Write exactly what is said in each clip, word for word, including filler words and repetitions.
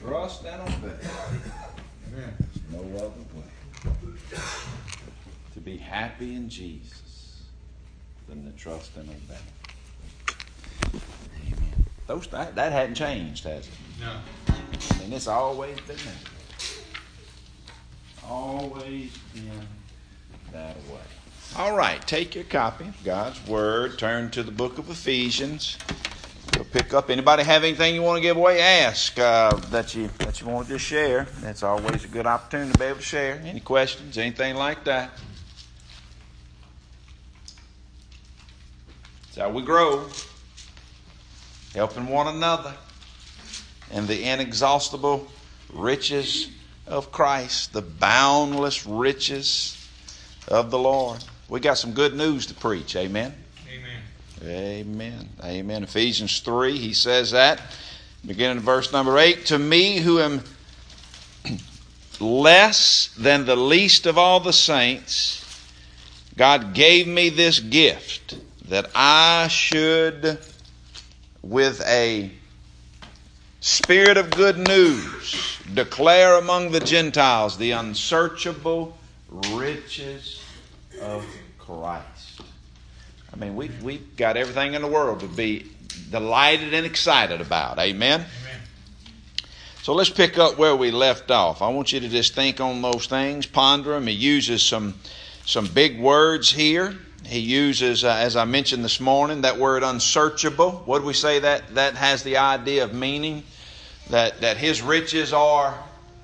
Trust and obey. There's no other way to be happy in Jesus than to trust and obey. Amen. Those that, that hadn't changed, has it? No. And it's always been that. Always been that way. All right, take your copy of God's Word. Turn to the book of Ephesians. We'll pick up. Anybody have anything you want to give away? Ask uh, that you that you want to just share. That's always a good opportunity to be able to share. Any questions? Anything like that? That's how we grow. Helping one another. And the inexhaustible riches of Christ. The boundless riches of the Lord. We got some good news to preach. Amen. Amen. Amen. Ephesians three, he says that. Beginning in verse number eight. To me who am less than the least of all the saints, God gave me this gift, that I should, with a spirit of good news, declare among the Gentiles the unsearchable riches of Christ. I mean, we, we've got everything in the world to be delighted and excited about. Amen? Amen? So let's pick up where we left off. I want you to just think on those things, ponder them. He uses some, some big words here. He uses, uh, as I mentioned this morning, that word unsearchable. What do we say that that has the idea of meaning? That, that his riches are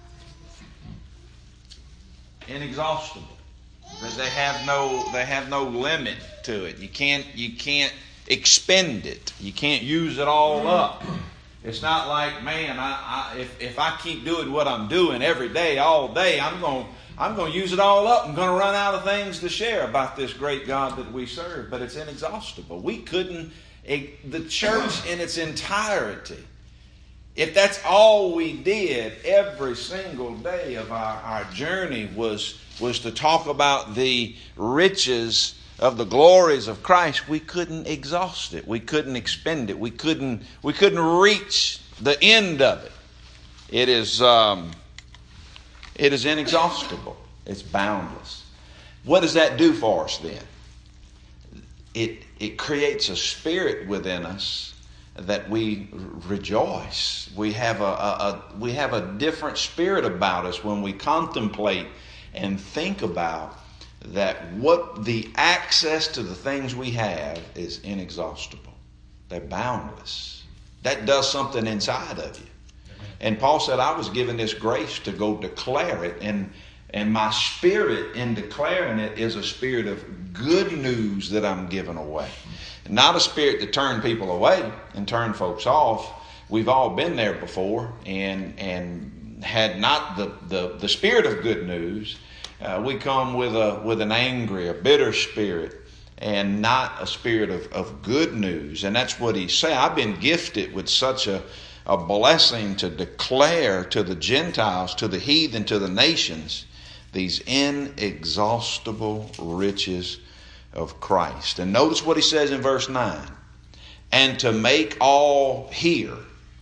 inexhaustible. That they have no they have no limit to it. You can't you can't expend it. You can't use it all up. It's not like, man, I, I if if I keep doing what I'm doing every day, all day, I'm going I'm going to use it all up. I'm going to run out of things to share about this great God that we serve. But it's inexhaustible. We couldn't it, the church in its entirety. If that's all we did every single day of our, our journey was was to talk about the riches of the glories of Christ, we couldn't exhaust it. We couldn't expend it. We couldn't we couldn't reach the end of it. It is um, it is inexhaustible. It's boundless. What does that do for us then? It it creates a spirit within us that we rejoice. We have a, a, a we have a different spirit about us when we contemplate and think about that what the access to the things we have is inexhaustible. They're boundless. That does something inside of you. And Paul said, I was given this grace to go declare it, and and my spirit in declaring it is a spirit of good news that I'm giving away. Not a spirit to turn people away and turn folks off. We've all been there before, and and had not the, the, the spirit of good news, uh, we come with a with an angry, a bitter spirit, and not a spirit of, of good news. And that's what he's saying. I've been gifted with such a, a blessing to declare to the Gentiles, to the heathen, to the nations, these inexhaustible riches of Christ. And notice what he says in verse nine. And to make all hear.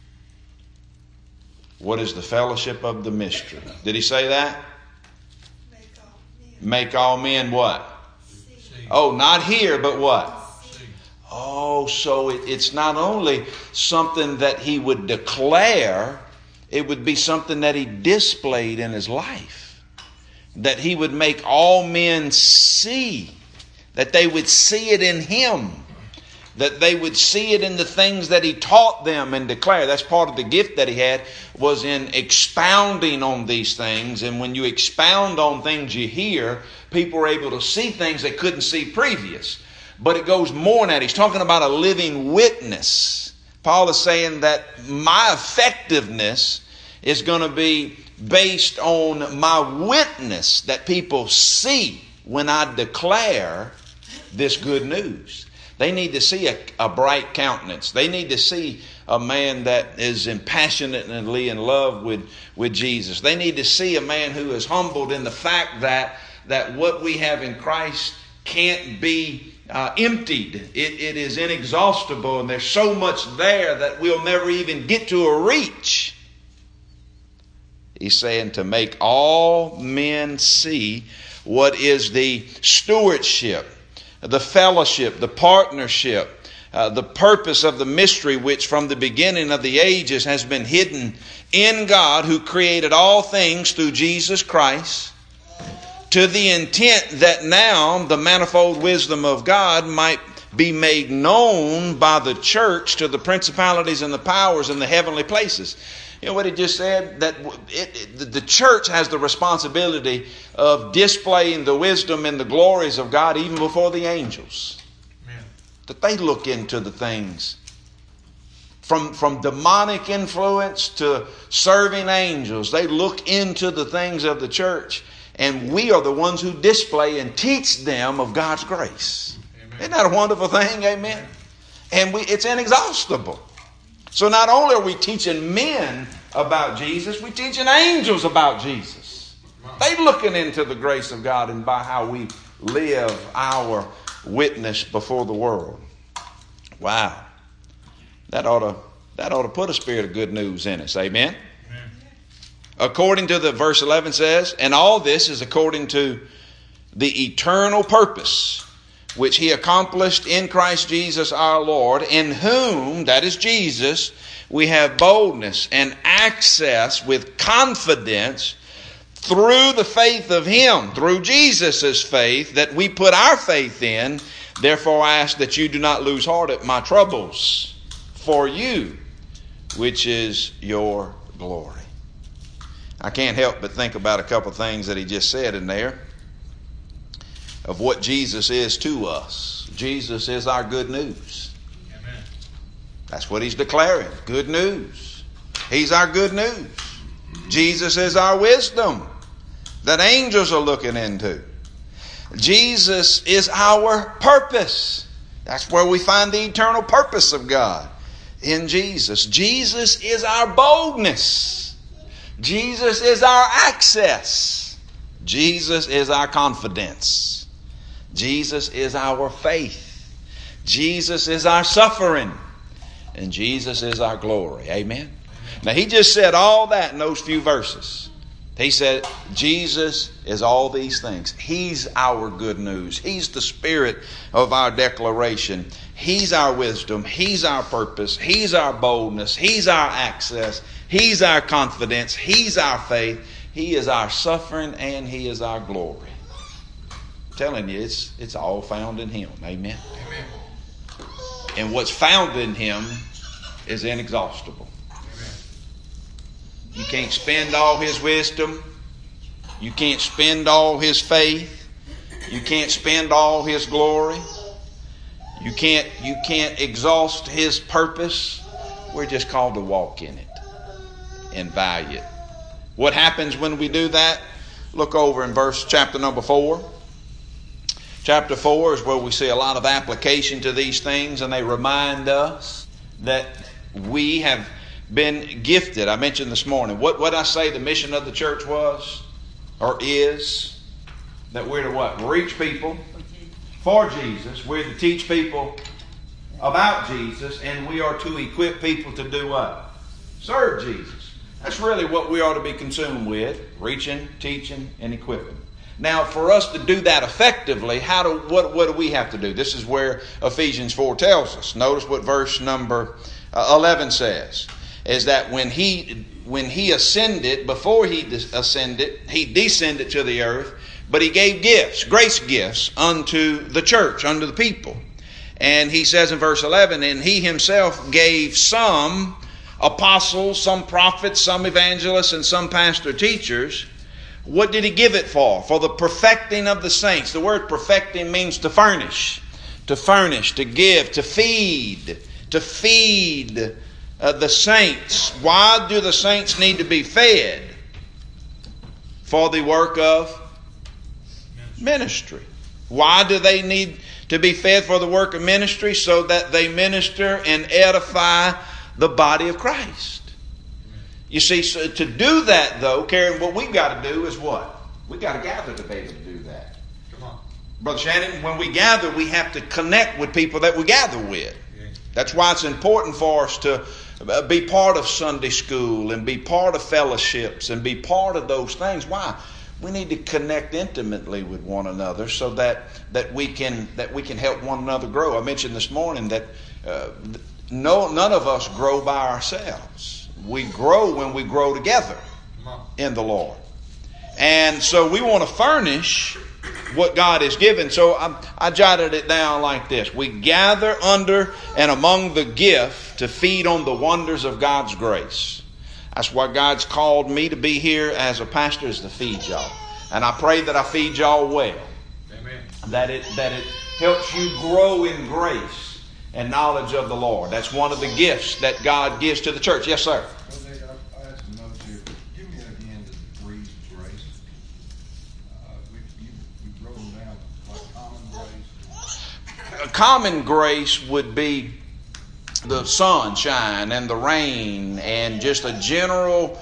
What is the fellowship of the mystery? Did he say that? Make all men. Make all men what? See. Oh, not hear, but what? See. Oh, so it, it's not only something that he would declare, it would be something that he displayed in his life. That he would make all men see. That they would see it in him. That they would see it in the things that he taught them and declare. That's part of the gift that he had, was in expounding on these things. And when you expound on things you hear, people are able to see things they couldn't see previous. But it goes more than that. He's talking about a living witness. Paul is saying that my effectiveness is going to be based on my witness that people see when I declare this good news. They need to see a, a bright countenance. They need to see a man that is passionately in love with, with Jesus. They need to see a man who is humbled in the fact that, that what we have in Christ can't be uh, emptied. It, it is inexhaustible, and there's so much there that we'll never even get to a reach. He's saying to make all men see what is the stewardship, the fellowship, the partnership, uh, the purpose of the mystery which from the beginning of the ages has been hidden in God, who created all things through Jesus Christ, to the intent that now the manifold wisdom of God might be made known by the church to the principalities and the powers in the heavenly places. You know what he just said? That it, it, the church has the responsibility of displaying the wisdom and the glories of God even before the angels. Amen. That they look into the things. From, from demonic influence to serving angels, they look into the things of the church. And we are the ones who display and teach them of God's grace. Amen. Isn't that a wonderful thing? Amen. And we, it's inexhaustible. So not only are we teaching men about Jesus, we're teaching angels about Jesus. They're looking into the grace of God and by how we live our witness before the world. Wow. That ought to, that ought to put a spirit of good news in us. Amen? Amen. According to the verse eleven says, and all this is according to the eternal purpose which he accomplished in Christ Jesus our Lord, in whom, that is Jesus, we have boldness and access with confidence through the faith of him, through Jesus' faith that we put our faith in. Therefore I ask that you do not lose heart at my troubles for you, which is your glory. I can't help but think about a couple of things that he just said in there of what Jesus is to us. Jesus is our good news. Amen. That's what he's declaring. Good news. He's our good news. Jesus is our wisdom that angels are looking into. Jesus is our purpose. That's where we find the eternal purpose of God, in Jesus. Jesus is our boldness. Jesus is our access. Jesus is our confidence. Jesus is our faith. Jesus is our suffering. And Jesus is our glory. Amen? Now he just said all that in those few verses. He said Jesus is all these things. He's our good news. He's the spirit of our declaration. He's our wisdom. He's our purpose. He's our boldness. He's our access. He's our confidence. He's our faith. He is our suffering and he is our glory. Telling you, it's it's all found in him. Amen. Amen. And what's found in him is inexhaustible. Amen. You can't spend all his wisdom. You can't spend all his faith. You can't spend all his glory. You can't you can't exhaust his purpose. We're just called to walk in it and value it. What happens when we do that? Look over in verse chapter number four. Chapter four is where we see a lot of application to these things, and they remind us that we have been gifted. I mentioned this morning, what what I say the mission of the church was, or is, that we're to what? Reach people for Jesus. We're to teach people about Jesus, and we are to equip people to do what? Serve Jesus. That's really what we ought to be consumed with, reaching, teaching, and equipping. Now, for us to do that effectively, how do what, what do we have to do? This is where Ephesians four tells us. Notice what verse number eleven says. Is that when he when he ascended, before he ascended, he descended to the earth, but he gave gifts, grace gifts, unto the church, unto the people. And he says in verse eleven, and he himself gave some apostles, some prophets, some evangelists, and some pastor teachers. What did he give it for? For the perfecting of the saints. The word perfecting means to furnish. To furnish, to give, to feed. To feed uh, the saints. Why do the saints need to be fed? For the work of ministry. Why do they need to be fed for the work of ministry? So that they minister and edify the body of Christ. You see, so to do that, though, Karen, what we've got to do is what? We've got to gather to be able to do that. Come on. Brother Shannon, when we gather, we have to connect with people that we gather with. Yeah. That's why it's important for us to be part of Sunday school and be part of fellowships and be part of those things. Why? We need to connect intimately with one another so that, that we can that we can help one another grow. I mentioned this morning that uh, no none of us grow by ourselves. We grow when we grow together in the Lord. And so we want to furnish what God has given. So I, I jotted it down like this. We gather under and among the gift to feed on the wonders of God's grace. That's why God's called me to be here as a pastor, is to feed y'all. And I pray that I feed y'all well. Amen. That it, that it helps you grow in grace and knowledge of the Lord. That's one of the gifts that God gives to the church. Yes, sir. Well, Nick, I, I had some notes here. Give me again the degrees of grace. Uh, we, you, you wrote them down like common grace. A common grace would be the sunshine and the rain and just a general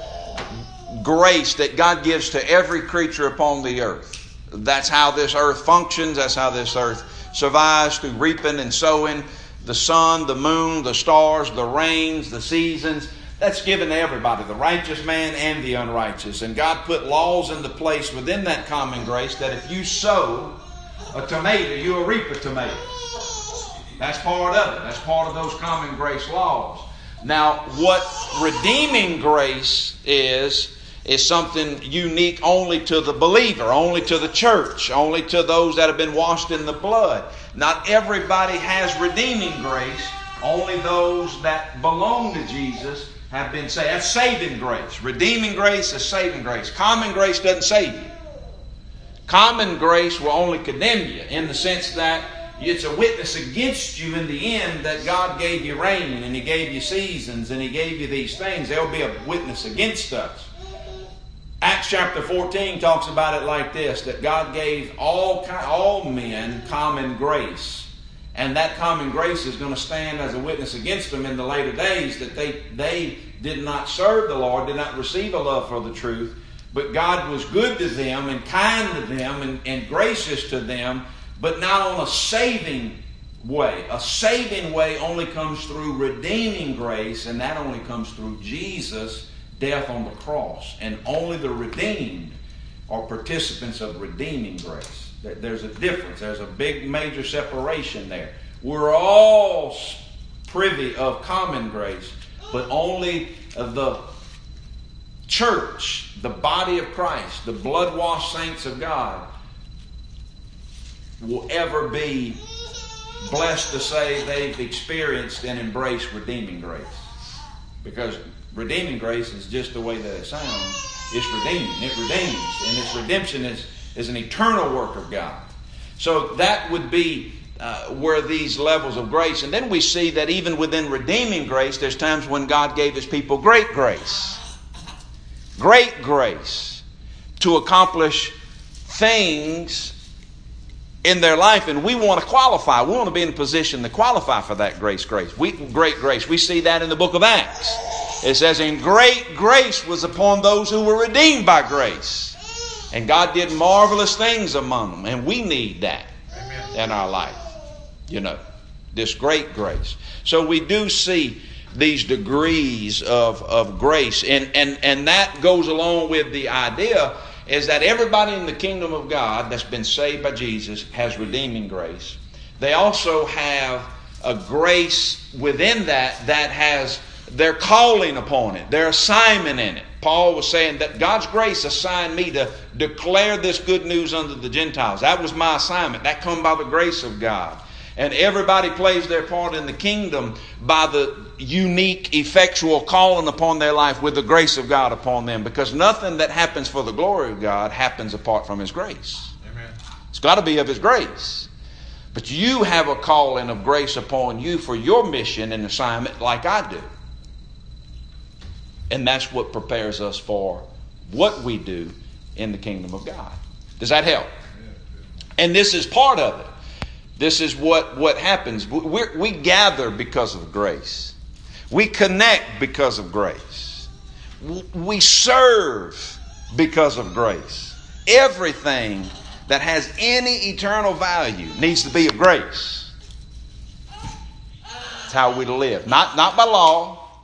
grace that God gives to every creature upon the earth. That's how this earth functions. That's how this earth survives, through reaping and sowing. The sun, the moon, the stars, the rains, the seasons. That's given to everybody, the righteous man and the unrighteous. And God put laws into place within that common grace that if you sow a tomato, you'll reap a tomato. That's part of it. That's part of those common grace laws. Now, what redeeming grace is, is something unique only to the believer, only to the church, only to those that have been washed in the blood. Not everybody has redeeming grace. Only those that belong to Jesus have been saved. That's saving grace. Redeeming grace is saving grace. Common grace doesn't save you. Common grace will only condemn you, in the sense that it's a witness against you in the end that God gave you rain and He gave you seasons and He gave you these things. There'll be a witness against us. Acts chapter fourteen talks about it like this, that God gave all all men common grace. And that common grace is going to stand as a witness against them in the later days, that they, they did not serve the Lord, did not receive a love for the truth, but God was good to them and kind to them and, and gracious to them, but not on a saving way. A saving way only comes through redeeming grace, and that only comes through Jesus' death on the cross. And only the redeemed are participants of redeeming grace. There's a difference. There's a big major separation there. We're all privy of common grace, but only the church, the body of Christ, the blood-washed saints of God, will ever be blessed to say they've experienced and embraced redeeming grace. Because redeeming grace is just the way that it sounds. It's redeeming. It redeems. And its redemption is, is an eternal work of God. So that would be uh, where these levels of grace. And then we see that even within redeeming grace, there's times when God gave His people great grace. Great grace to accomplish things in their life, and we want to qualify. We want to be in a position to qualify for that grace, grace. We, great grace. We see that in the book of Acts. It says, "And great grace was upon those who were redeemed by grace." And God did marvelous things among them, and we need that Amen. In our life. You know, this great grace. So we do see these degrees of, of grace, and, and, and that goes along with the idea is that everybody in the kingdom of God that's been saved by Jesus has redeeming grace. They also have a grace within that that has their calling upon it, their assignment in it. Paul was saying that God's grace assigned me to declare this good news unto the Gentiles. That was my assignment. That come by the grace of God. And everybody plays their part in the kingdom by the unique, effectual calling upon their life with the grace of God upon them. Because nothing that happens for the glory of God happens apart from His grace. Amen. It's got to be of His grace. But you have a calling of grace upon you for your mission and assignment like I do. And that's what prepares us for what we do in the kingdom of God. Does that help? And this is part of it. This is what, what happens. We're, we gather because of grace. We connect because of grace. We serve because of grace. Everything that has any eternal value needs to be of grace. That's how we live. Not, not by law,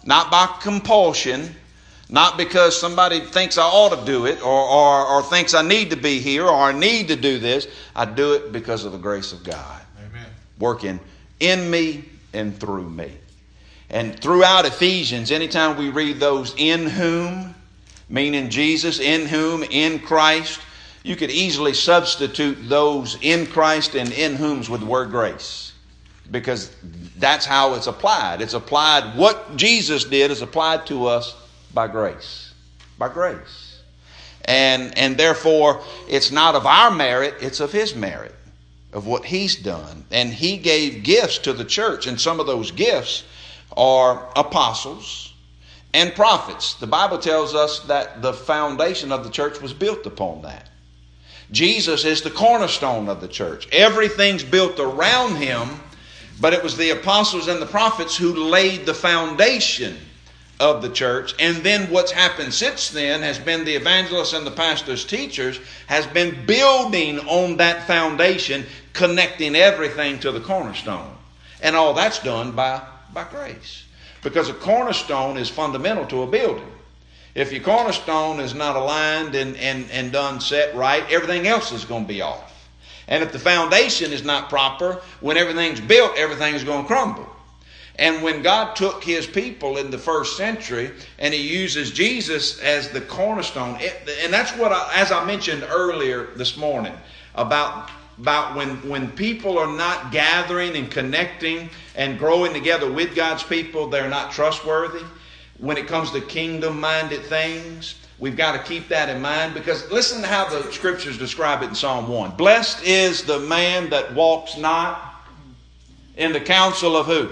not by compulsion, not because somebody thinks I ought to do it or, or, or thinks I need to be here or I need to do this. I do it because of the grace of God. Amen. Working in me and through me. And throughout Ephesians, anytime we read those in whom, meaning Jesus, in whom, in Christ, you could easily substitute those in Christ and in whom's with the word grace. Because that's how it's applied. It's applied, what Jesus did is applied to us by grace. By grace. And, and therefore, it's not of our merit, it's of His merit, of what He's done. And He gave gifts to the church, and some of those gifts are apostles and prophets. The Bible tells us that the foundation of the church was built upon that. Jesus is the cornerstone of the church. Everything's built around Him, but it was the apostles and the prophets who laid the foundation of the church. And then what's happened since then has been the evangelists and the pastors, teachers, has been building on that foundation, connecting everything to the cornerstone. And all that's done by by grace. Because a cornerstone is fundamental to a building. If your cornerstone is not aligned and, and, and done set right, everything else is going to be off. And if the foundation is not proper, when everything's built, everything is going to crumble. And when God took His people in the first century and He uses Jesus as the cornerstone, it, and that's what, I, as I mentioned earlier this morning, about About when, when people are not gathering and connecting and growing together with God's people, they're not trustworthy. When it comes to kingdom-minded things, we've got to keep that in mind, because listen to how the Scriptures describe it in Psalm one. Blessed is the man that walks not in the counsel of who?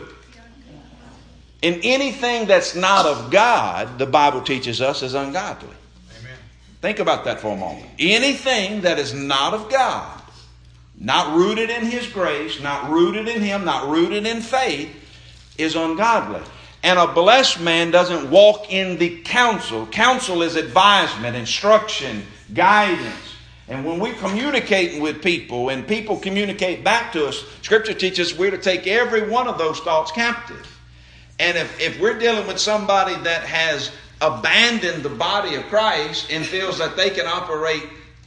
In anything that's not of God, the Bible teaches us is ungodly. Amen. Think about that for a moment. Anything that is not of God, not rooted in His grace, not rooted in Him, not rooted in faith, is ungodly. And a blessed man doesn't walk in the counsel. Counsel is advisement, instruction, guidance. And when we're communicating with people and people communicate back to us, Scripture teaches we're to take every one of those thoughts captive. And if, if we're dealing with somebody that has abandoned the body of Christ and feels that they can operate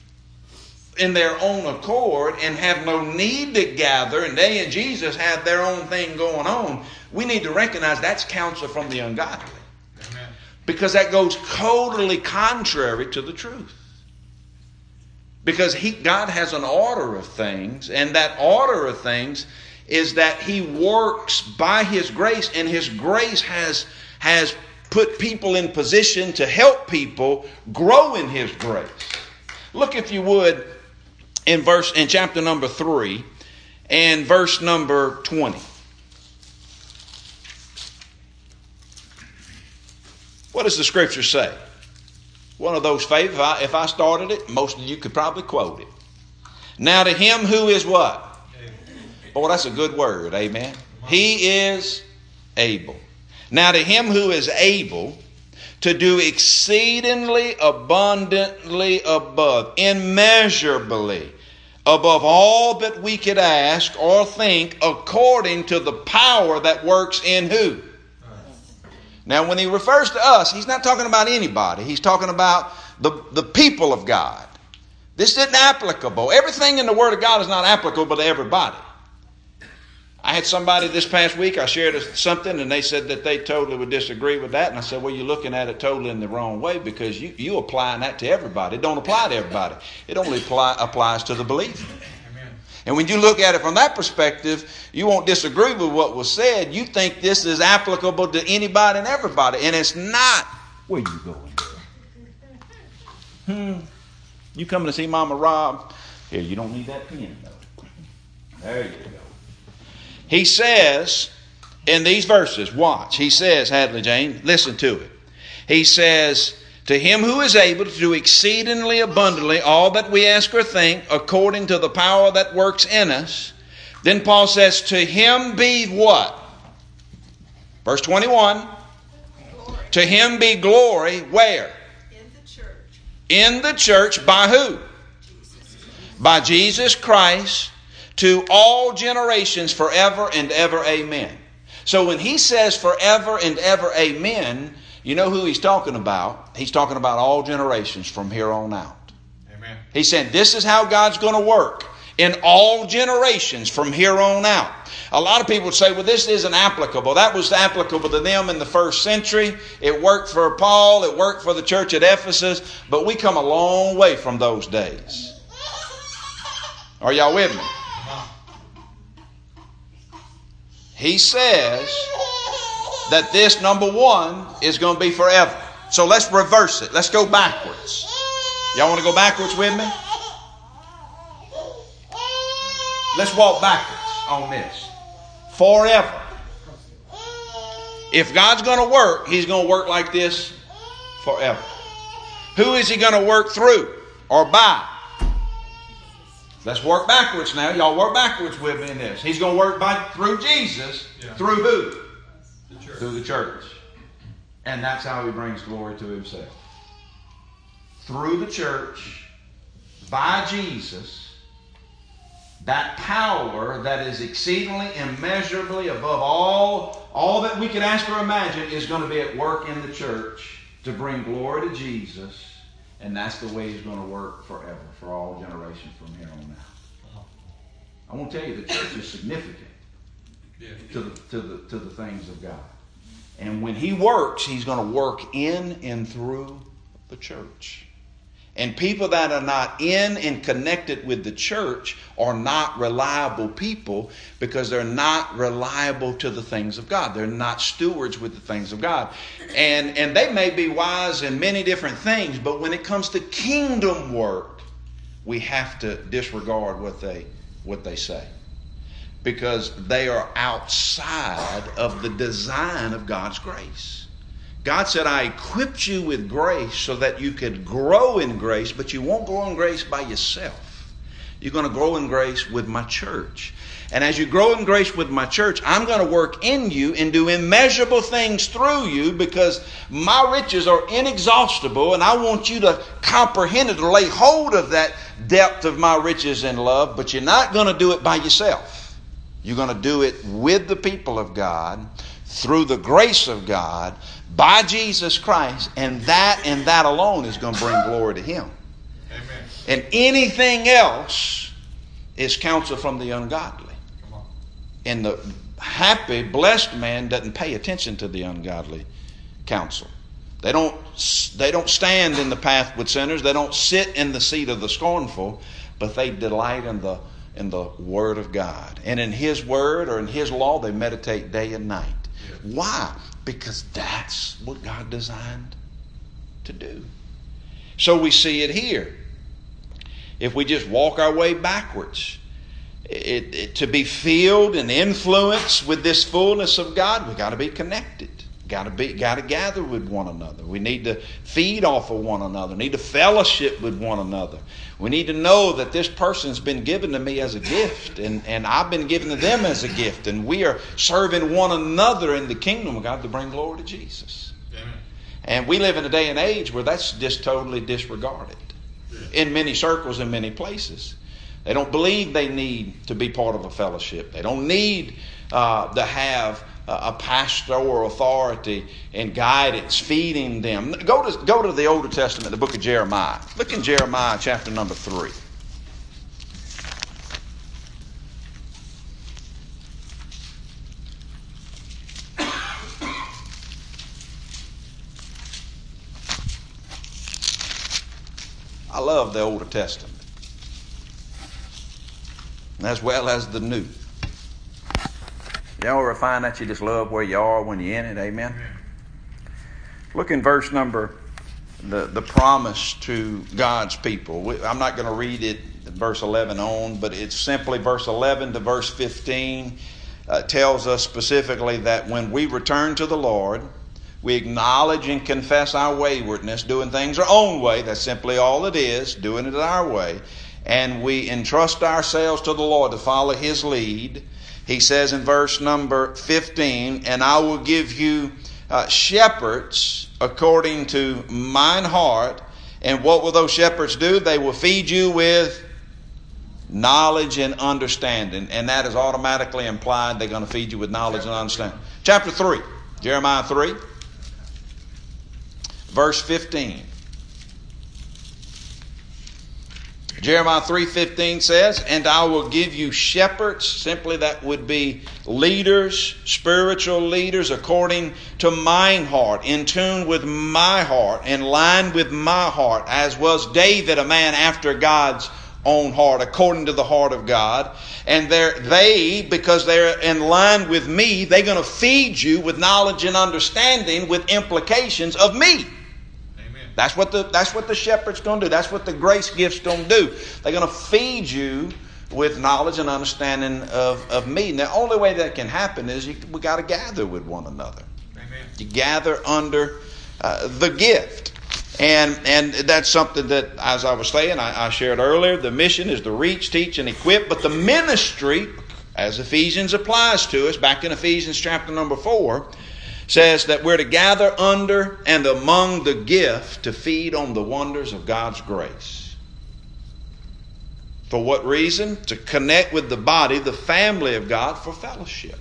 in their own accord and have no need to gather, and they and Jesus have their own thing going on, we need to recognize that's counsel from the ungodly. Amen. Because that goes totally contrary to the truth. Because he, God has an order of things, and that order of things is that He works by His grace, and His grace has, has put people in position to help people grow in His grace. Look, if you would, in verse in chapter number three and verse number twenty. What does the Scripture say? One of those faith, if I, if I started it, most of you could probably quote it. Now to Him who is what? Boy, that's a good word, amen. He is able. Now to Him who is able to do exceedingly abundantly above, immeasurably above all that we could ask or think, according to the power that works in who? Now, when He refers to us, He's not talking about anybody. He's talking about the, the people of God. This isn't applicable. Everything in the Word of God is not applicable to everybody. I had somebody this past week, I shared something, and they said that they totally would disagree with that. And I said, well, you're looking at it totally in the wrong way, because you, you applying that to everybody. It don't apply to everybody. It only apply, applies to the believer. Amen. And when you look at it from that perspective, you won't disagree with what was said. You think this is applicable to anybody and everybody. And it's not. Where you going? Hmm. You coming to see Mama Rob? Here, you don't need that pen, though. There you go. He says in these verses, watch. He says, Hadley Jane, listen to it. He says, to Him who is able to do exceedingly abundantly all that we ask or think, according to the power that works in us. Then Paul says, to Him be what? Verse twenty-one. Glory. To Him be glory, where? In the church. In the church, by who? Jesus. By Jesus Christ, to all generations forever and ever. Amen. So when he says forever and ever amen, you know who he's talking about? He's talking about all generations from here on out. Amen. He's saying this is how God's going to work in all generations from here on out. A lot of people would say, well, this isn't applicable. That was applicable to them in the first century. It worked for Paul. It worked for the church at Ephesus. But we come a long way from those days. Are y'all with me? He says that this, number one, is going to be forever. So let's reverse it. Let's go backwards. Y'all want to go backwards with me? Let's walk backwards on this. Forever. If God's going to work, He's going to work like this forever. Who is He going to work through or by? Let's work backwards now. Y'all work backwards with me in this. He's going to work by through Jesus. Yeah. Through who? The church. Through the church. And that's how He brings glory to Himself. Through the church, by Jesus, that power that is exceedingly immeasurably above all, all that we could ask or imagine is going to be at work in the church to bring glory to Jesus. And that's the way He's going to work forever, for all generations from here on out. I want to tell you, the church is significant to the, to the, to the things of God. And when He works, He's going to work in and through the church. And people that are not in and connected with the church are not reliable people because they're not reliable to the things of God. They're not stewards with the things of God. And, and they may be wise in many different things, but when it comes to kingdom work, we have to disregard what they, what they say. Because they are outside of the design of God's grace. God said, I equipped you with grace so that you could grow in grace, but you won't grow in grace by yourself. You're going to grow in grace with my church. And as you grow in grace with my church, I'm going to work in you and do immeasurable things through you because my riches are inexhaustible, and I want you to comprehend it or lay hold of that depth of my riches and love, but you're not going to do it by yourself. You're going to do it with the people of God, through the grace of God, by Jesus Christ, and that and that alone is going to bring glory to Him. Amen. And anything else is counsel from the ungodly. Come on. And the happy, blessed man doesn't pay attention to the ungodly counsel. They don't, they don't stand in the path with sinners. They don't sit in the seat of the scornful, but they delight in the, in the Word of God. And in His Word or in His law, they meditate day and night. Yes. Why? Because that's what God designed to do. So we see it here. If we just walk our way backwards, it, it, to be filled and influenced with this fullness of God, we got to be connected. Got to be, got to gather with one another. We need to feed off of one another. Need to fellowship with one another. We need to know that this person's been given to me as a gift, and, and I've been given to them as a gift, and we are serving one another in the kingdom of God to bring glory to Jesus. Amen. And we live in a day and age where that's just totally disregarded in many circles, in many places. They don't believe they need to be part of a fellowship. They don't need uh, to have a pastoral authority and guidance feeding them. Go to, go to the Old Testament, the book of Jeremiah. Look in Jeremiah chapter number three. I love the Old Testament, as well as the New. Y'all ever find that you just love where you are when you're in it? Amen? Look in verse number, the, the promise to God's people. We, I'm not going to read it, verse eleven on, but it's simply verse eleven to verse fifteen. Uh, tells us specifically that when we return to the Lord, we acknowledge and confess our waywardness, doing things our own way. That's simply all it is, doing it our way. And we entrust ourselves to the Lord to follow His lead. He says in verse number fifteen, and I will give you uh, shepherds according to mine heart. And what will those shepherds do? They will feed you with knowledge and understanding. And that is automatically implied they're going to feed you with knowledge and understanding. Chapter three, Jeremiah three, verse fifteen. Jeremiah three fifteen says, "And I will give you shepherds," simply that would be leaders, spiritual leaders, according to mine heart, in tune with my heart, in line with my heart, as was David, a man after God's own heart, according to the heart of God. And they're, they, because they're in line with me, they're going to feed you with knowledge and understanding with implications of me. That's what the that's what the shepherd's going to do. That's what the grace gift's going to do. They're going to feed you with knowledge and understanding of, of me. And the only way that can happen is you, we got to gather with one another. Amen. You gather under uh, the gift. And and that's something that, as I was saying, I, I shared earlier, the mission is to reach, teach, and equip. But the ministry, as Ephesians applies to us, back in Ephesians chapter number four, says that we're to gather under and among the gift to feed on the wonders of God's grace. For what reason? To connect with the body, the family of God, for fellowship.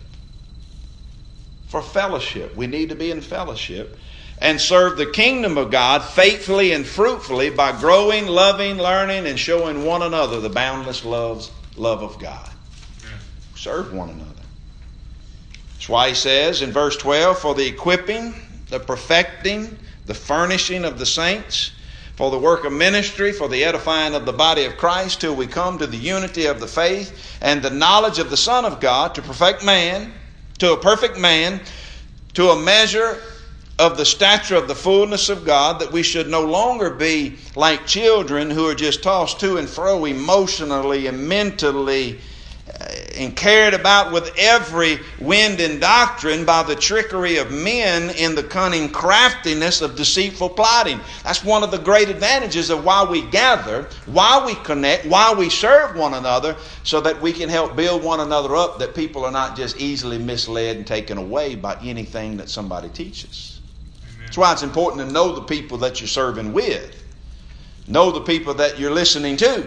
For fellowship. We need to be in fellowship and serve the kingdom of God faithfully and fruitfully by growing, loving, learning, and showing one another the boundless love, love of God. Serve one another. That's why he says in verse twelve, "For the equipping, the perfecting, the furnishing of the saints, for the work of ministry, for the edifying of the body of Christ, till we come to the unity of the faith and the knowledge of the Son of God, to perfect man, to a perfect man, to a measure of the stature of the fullness of God, that we should no longer be like children who are just tossed to and fro emotionally and mentally, and carried about with every wind and doctrine by the trickery of men in the cunning craftiness of deceitful plotting." That's one of the great advantages of why we gather, why we connect, why we serve one another, so that we can help build one another up, that people are not just easily misled and taken away by anything that somebody teaches. Amen. That's why it's important to know the people that you're serving with. Know the people that you're listening to.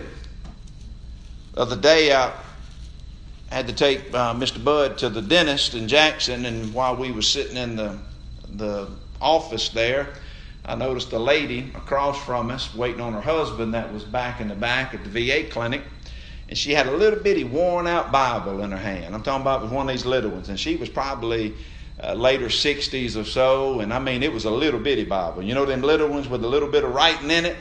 The other day, I had to take uh, Mister Bud to the dentist in Jackson, and while we were sitting in the the office there, I noticed a lady across from us waiting on her husband that was back in the back at the V A clinic, and she had a little bitty worn out Bible in her hand. I'm talking about it was one of these little ones, and she was probably uh, later sixties or so, and I mean it was a little bitty Bible. You know them little ones with a little bit of writing in it,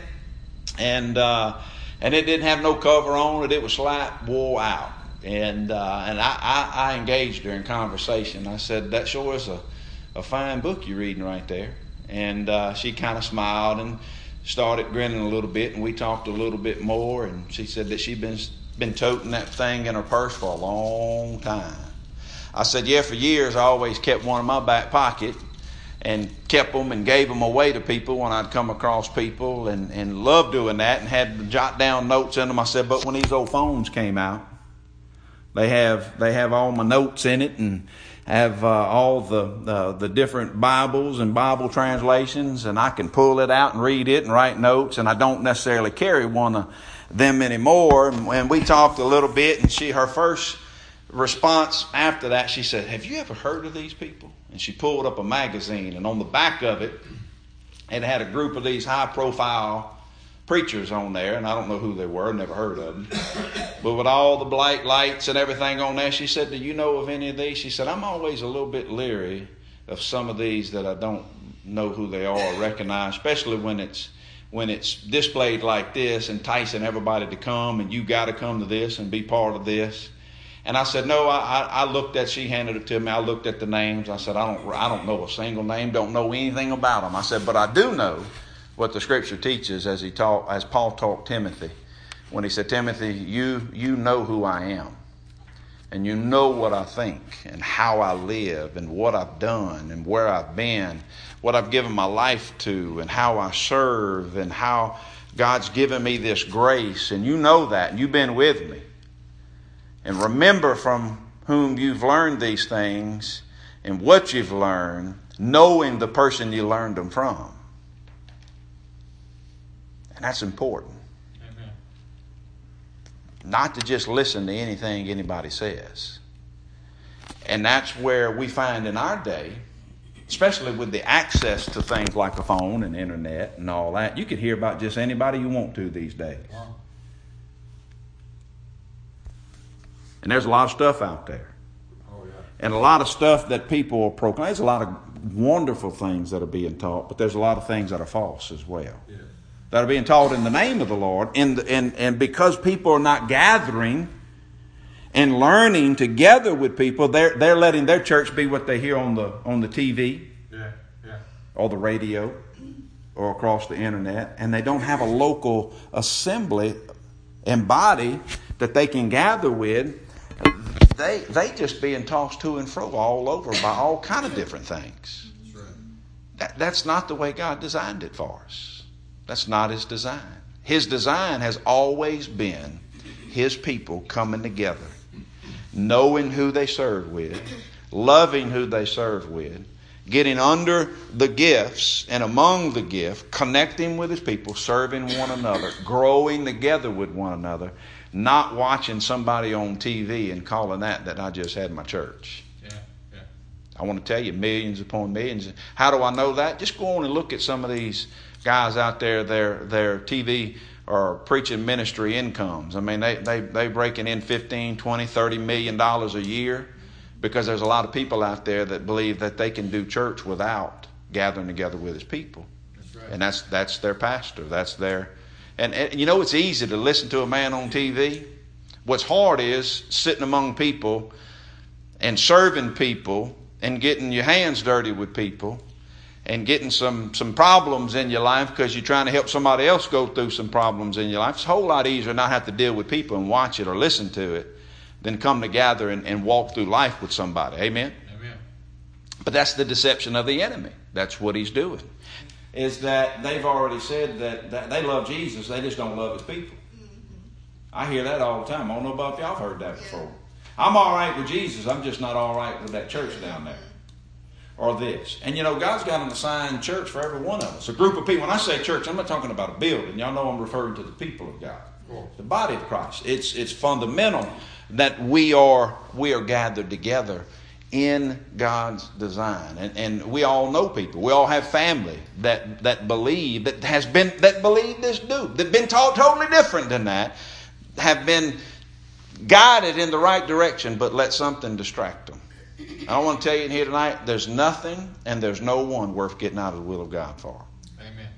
and uh, and it didn't have no cover on it. It was slight wore out. And uh, and I, I, I engaged her in conversation. I said, "That sure is a, a fine book you're reading right there." And uh, she kind of smiled and started grinning a little bit, and we talked a little bit more. And she said that she'd been been toting that thing in her purse for a long time. I said, "Yeah, for years I always kept one in my back pocket and kept them and gave them away to people when I'd come across people, and, and loved doing that, and had to jot down notes in them." I said, "But when these old phones came out, They have they have all my notes in it, and have uh, all the uh, the different Bibles and Bible translations, and I can pull it out and read it and write notes, and I don't necessarily carry one of them anymore." And, and we talked a little bit, and she her first response after that, she said, "Have you ever heard of these people?" And she pulled up a magazine, and on the back of it, it had a group of these high-profile preachers on there, and I don't know who they were, never heard of them. But with all the bright lights and everything on there, she said, "Do you know of any of these?" She said, "I'm always a little bit leery of some of these that I don't know who they are or recognize, especially when it's when it's displayed like this, enticing everybody to come, and you got to come to this and be part of this." And I said, "No, I, I looked at." She handed it to me. I looked at the names. I said, "I don't, I don't know a single name. Don't know anything about them." I said, "But I do know what the Scripture teaches, as he taught, as Paul taught Timothy, when he said, 'Timothy, you you know who I am, and you know what I think, and how I live, and what I've done, and where I've been, what I've given my life to, and how I serve, and how God's given me this grace, and you know that, and you've been with me. And remember from whom you've learned these things, and what you've learned, knowing the person you learned them from.'" And that's important. Amen. Not to just listen to anything anybody says. And that's where we find in our day, especially with the access to things like a phone and internet and all that, you can hear about just anybody you want to these days. And there's a lot of stuff out there. Oh, yeah. And a lot of stuff that people are proclaiming. There's a lot of wonderful things that are being taught, but there's a lot of things that are false as well. Yeah. That are being taught in the name of the Lord. And, and, and because people are not gathering and learning together with people, they're, they're letting their church be what they hear on the, on the T V. Yeah, yeah. Or the radio or across the internet. And they don't have a local assembly and body that they can gather with. They they just being tossed to and fro all over by all kind of different things. That's right. That, that's not the way God designed it for us. That's not His design. His design has always been His people coming together, knowing who they serve with, loving who they serve with, getting under the gifts and among the gift, connecting with His people, serving one another, growing together with one another. Not watching somebody on T V and calling that that I just had my church. Yeah, yeah. I want to tell you, millions upon millions. How do I know that? Just go on and look at some of these guys out there, their their T V or preaching ministry incomes. I mean, they they they breaking in fifteen, twenty, thirty million dollars a year because there's a lot of people out there that believe that they can do church without gathering together with His people. That's right. And that's that's their pastor. That's their And, and you know, it's easy to listen to a man on T V. What's hard is sitting among people and serving people and getting your hands dirty with people and getting some, some problems in your life because you're trying to help somebody else go through some problems in your life. It's a whole lot easier not have to deal with people and watch it or listen to it than come together and, and walk through life with somebody. Amen? Amen. But that's the deception of the enemy. That's what he's doing. Is that they've already said that, that they love Jesus, they just don't love His people. I hear that all the time. I don't know about if y'all have heard that before. I'm all right with Jesus, I'm just not all right with that church down there. Or this. And you know, God's got an assigned church for every one of us. A group of people. When I say church, I'm not talking about a building. Y'all know I'm referring to the people of God. Cool. The body of Christ. It's it's fundamental that we are we are gathered together in God's design. And, and we all know people. We all have family that, that believe, that has been, that believe this dude, that been taught totally different than that, have been guided in the right direction, but let something distract them. I want to tell you in here tonight, there's nothing and there's no one worth getting out of the will of God for. Amen.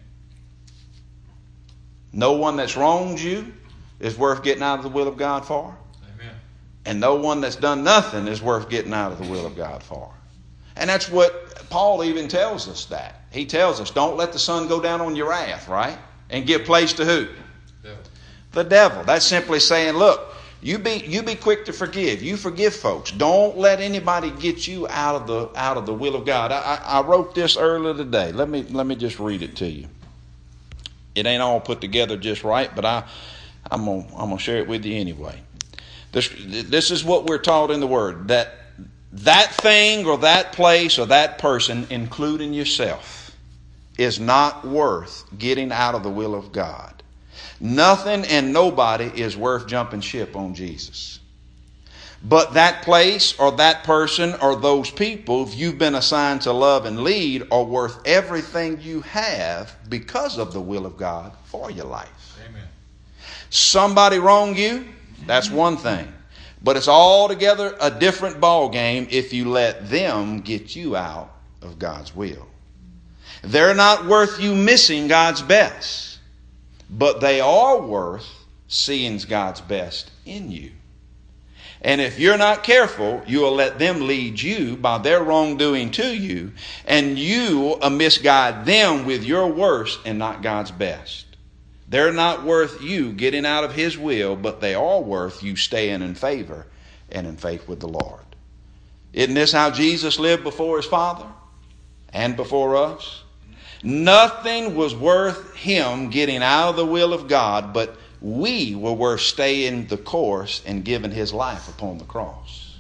No one that's wronged you is worth getting out of the will of God for. And no one that's done nothing is worth getting out of the will of God for. And that's what Paul even tells us that. He tells us, don't let the sun go down on your wrath, right? And give place to who? Devil. The devil. That's simply saying, look, you be you be quick to forgive. You forgive folks. Don't let anybody get you out of the out of the will of God. I, I, I wrote this earlier today. Let me let me just read it to you. It ain't all put together just right, but I I'm gonna I'm gonna share it with you anyway. This, this is what we're taught in the Word, that that thing or that place or that person, including yourself, is not worth getting out of the will of God. Nothing and nobody is worth jumping ship on Jesus. But that place or that person or those people you've been assigned to love and lead are worth everything you have because of the will of God for your life. Amen. Somebody wronged you? That's one thing. But it's altogether a different ball game if you let them get you out of God's will. They're not worth you missing God's best, but they are worth seeing God's best in you. And if you're not careful, you'll let them lead you by their wrongdoing to you, and you misguide them with your worst and not God's best. They're not worth you getting out of His will, but they are worth you staying in favor and in faith with the Lord. Isn't this how Jesus lived before His Father and before us? Nothing was worth Him getting out of the will of God, but we were worth staying the course and giving His life upon the cross.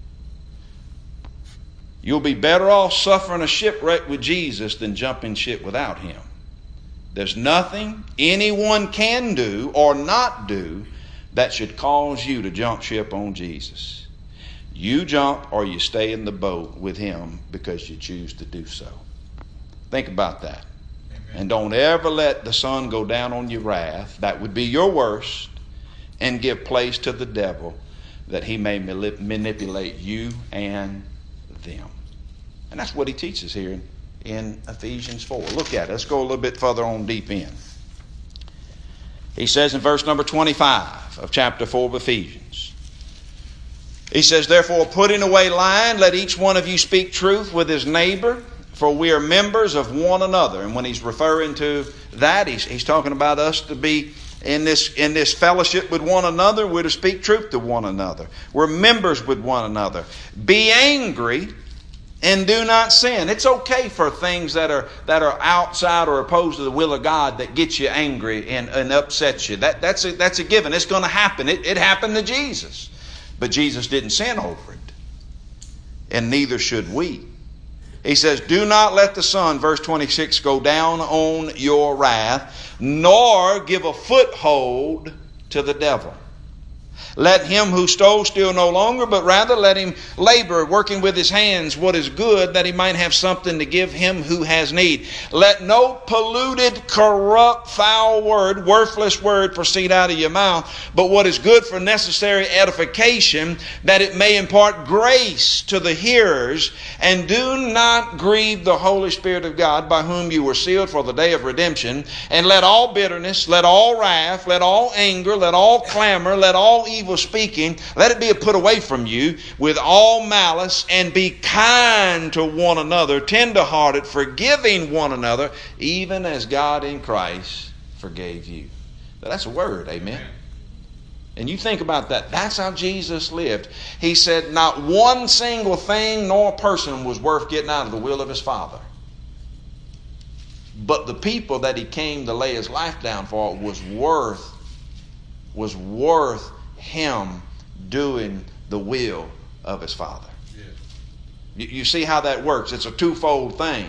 You'll be better off suffering a shipwreck with Jesus than jumping ship without Him. There's nothing anyone can do or not do that should cause you to jump ship on Jesus. You jump or you stay in the boat with him because you choose to do so. Think about that. Amen. And don't ever let the sun go down on your wrath. That would be your worst. And give place to the devil that he may manipulate you and them. And that's what he teaches here in, in Ephesians four. Look at it. Let's go a little bit further on deep in. He says in verse number twenty-five of chapter four of Ephesians. He says, therefore, putting away lying, let each one of you speak truth with his neighbor, for we are members of one another. And when he's referring to that, he's, he's talking about us to be in this, in this fellowship with one another. We're to speak truth to one another. We're members with one another. Be angry and do not sin. It's okay for things that are that are outside or opposed to the will of God that get you angry and, and upsets you. That, that's, a, that's a given. It's going to happen. It, it happened to Jesus. But Jesus didn't sin over it. And neither should we. He says, do not let the sun, verse twenty-six, go down on your wrath, nor give a foothold to the devil. Let him who stole steal no longer, but rather let him labor, working with his hands what is good, that he might have something to give him who has need. Let no polluted, corrupt, foul word, worthless word proceed out of your mouth, but what is good for necessary edification, that it may impart grace to the hearers. And do not grieve the Holy Spirit of God, by whom you were sealed for the day of redemption. And let all bitterness, let all wrath, let all anger, let all clamor, let all evil speaking, let it be put away from you with all malice, and be kind to one another, tender-hearted, forgiving one another, even as God in Christ forgave you. Now, that's a word, amen? Amen. And you think about that. That's how Jesus lived. He said not one single thing nor person was worth getting out of the will of his Father. But the people that he came to lay his life down for was worth, was worth him doing the will of his Father. Yes. You, you see how that works. It's a twofold thing.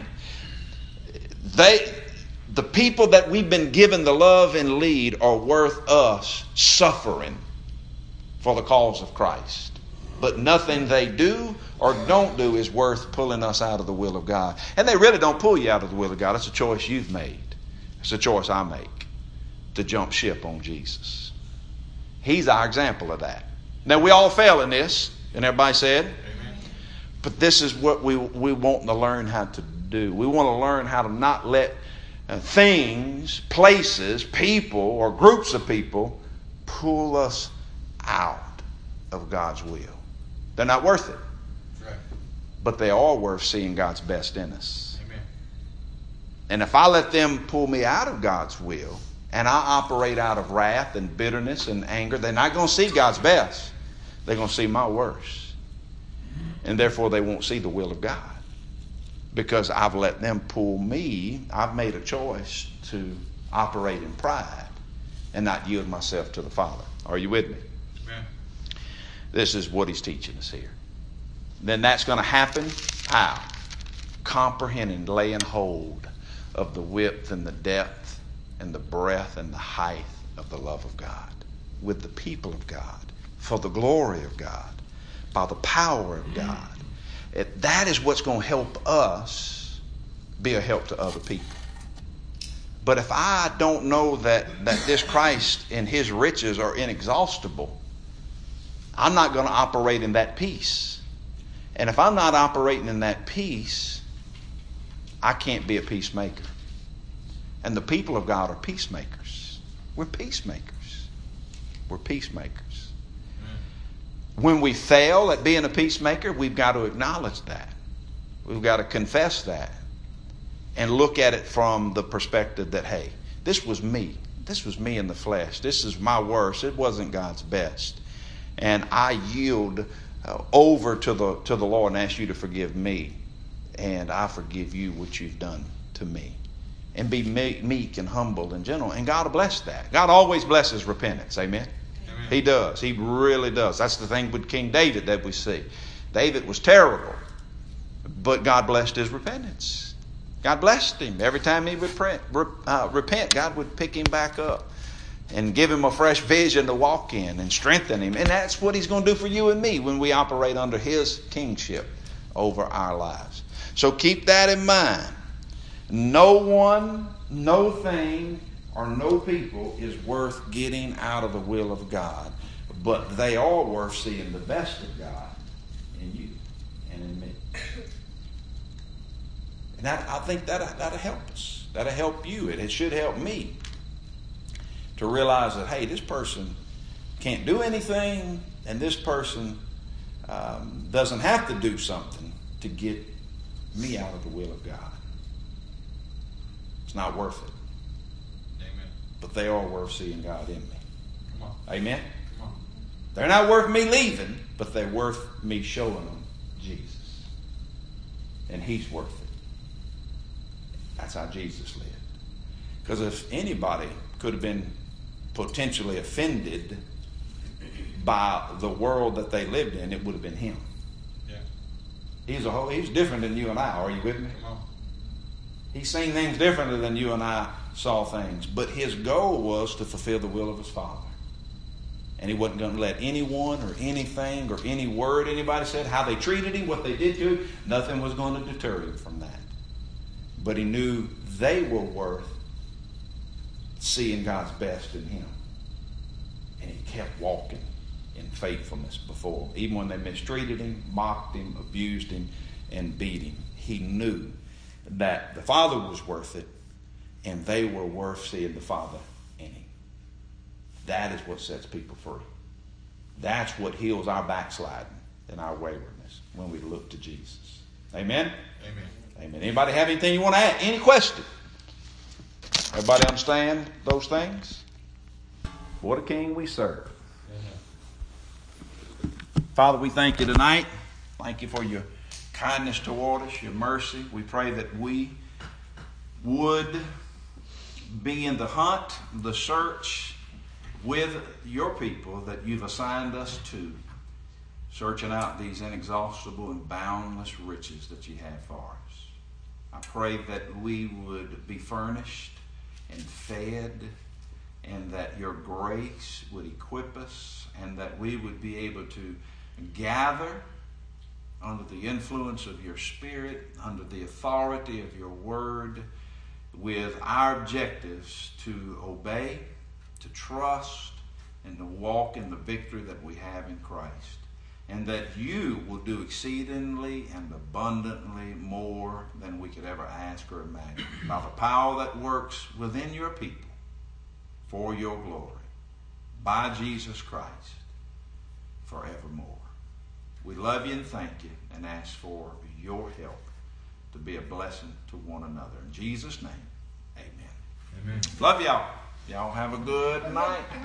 They, the people that we've been given to love and lead are worth us suffering for the cause of Christ. But nothing they do or don't do is worth pulling us out of the will of God. And they really don't pull you out of the will of God. It's a choice you've made. It's a choice I make to jump ship on Jesus. He's our example of that. Now, we all fail in this, and everybody said, amen. But this is what we, we want to learn how to do. We want to learn how to not let uh, things, places, people, or groups of people pull us out of God's will. They're not worth it. Right. But they are worth seeing God's best in us. Amen. And if I let them pull me out of God's will, and I operate out of wrath and bitterness and anger, they're not going to see God's best. They're going to see my worst. And therefore they won't see the will of God. Because I've let them pull me. I've made a choice to operate in pride and not yield myself to the Father. Are you with me? Amen. This is what he's teaching us here. Then that's going to happen how? Comprehending, laying hold of the width and the depth and the breadth and the height of the love of God with the people of God, for the glory of God, by the power of God. It, that is what's going to help us be a help to other people. But if I don't know that, that this Christ and his riches are inexhaustible, I'm not going to operate in that peace. And if I'm not operating in that peace, I can't be a peacemaker. And the people of God are peacemakers. We're peacemakers. We're peacemakers. When we fail at being a peacemaker, we've got to acknowledge that. We've got to confess that. And look at it from the perspective that, hey, this was me. This was me in the flesh. This is my worst. It wasn't God's best. And I yield uh, over to the, to the Lord and ask you to forgive me. And I forgive you what you've done to me. And be meek and humble and gentle. And God will bless that. God always blesses repentance. Amen? Amen? He does. He really does. That's the thing with King David that we see. David was terrible. But God blessed his repentance. God blessed him. Every time he would repent, uh, repent, God would pick him back up. and give him a fresh vision to walk in and strengthen him. And that's what he's going to do for you and me when we operate under his kingship over our lives. So keep that in mind. No one, no thing, or no people is worth getting out of the will of God. But they are worth seeing the best of God in you and in me. And that, I think that, that'll help us. That'll help you. And it should help me to realize that, hey, this person can't do anything, and this person um, doesn't have to do something to get me out of the will of God. It's not worth it. Amen. But they are worth seeing God in me. Come on. Amen? Come on. They're not worth me leaving, but they're worth me showing them Jesus. And he's worth it. That's how Jesus lived. Because if anybody could have been potentially offended by the world that they lived in, it would have been him. Yeah. He's a whole, he's different than you and I. Are you with me? Come on. He's seen things differently than you and I saw things. But his goal was to fulfill the will of his Father. And he wasn't going to let anyone or anything or any word anybody said, how they treated him, what they did to him, nothing was going to deter him from that. But he knew they were worth seeing God's best in him. And he kept walking in faithfulness before. Even when they mistreated him, mocked him, abused him, and beat him, he knew that the Father was worth it, and they were worth seeing the Father in him. That is what sets people free. That's what heals our backsliding and our waywardness when we look to Jesus. Amen? Amen. Amen. Anybody have anything you want to add? Any question? Everybody understand those things? What a king we serve. Amen. Father, we thank you tonight. Thank you for your kindness toward us, your mercy. We pray that we would be in the hunt, the search with your people that you've assigned us to, searching out these inexhaustible and boundless riches that you have for us. I pray that we would be furnished and fed, and that your grace would equip us, and that we would be able to gather under the influence of your Spirit, under the authority of your word, with our objectives to obey, to trust, and to walk in the victory that we have in Christ. And that you will do exceedingly and abundantly more than we could ever ask or imagine, by the power that works within your people for your glory, by Jesus Christ, forevermore. We love you and thank you and ask for your help to be a blessing to one another. In Jesus' name, amen. Amen. Love y'all. Y'all have a good night.